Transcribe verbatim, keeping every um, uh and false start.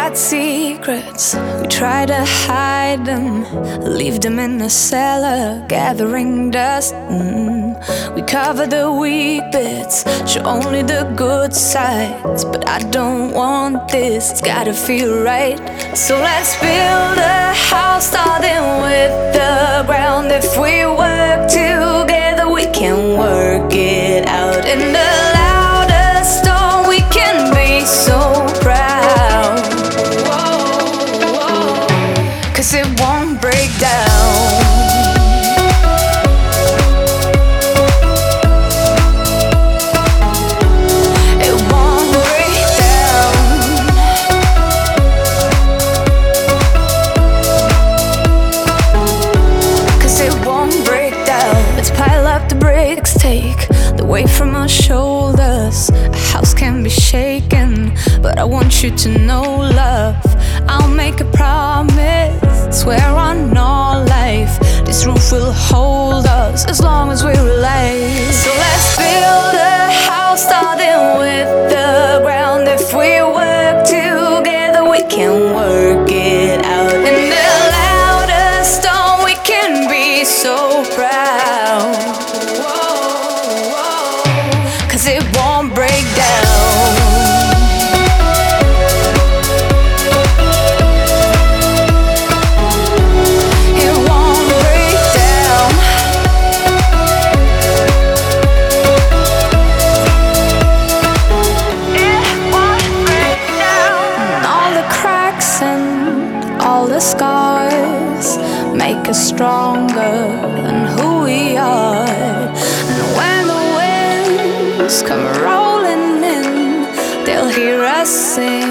got secrets, we try to hide them, leave them in the cellar, gathering dust. mm. We cover the weak bits, show only the good sides. But I don't want this, it's gotta feel right. So let's build a house starting with the ground. If we work together, we can work it out. In the loudest storm, we can be so proud. Cause it won't break down. It won't break down. Cause it won't break down. Let's pile up the bricks, take the weight from our shoulders. A house can be shaken, but I want you to know, love, I'll make a promise, swear on all life, this roof will hold us as long as we're alive. So let's build a house starting with the ground. If we work together, we can work it out. In the loudest storm, we can be so proud. Cause it won't break down. All the scars make us stronger than who we are. And when the winds come rolling in, they'll hear us sing.